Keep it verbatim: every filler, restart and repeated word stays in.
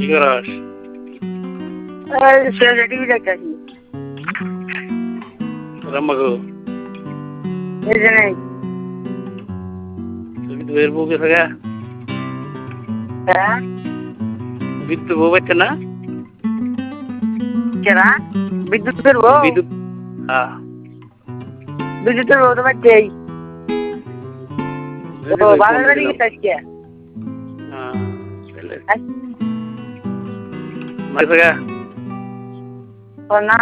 কি করস? এই সে টিভি দেখতেছি। রাম্মাগো এই যে নেই। তুমি তো বের বউ গেছে গা? হ্যাঁ বিদ্যুৎ বউ বাচ্চা না? কেনা বিদ্যুতের বউ? বিদ্যুৎ হ্যাঁ বিদ্যুতের বউ তো বাচ্চাই। তো বাবার বাড়ি গেছে আজকে। হ্যাঁ চলে মাইছে গা? ও না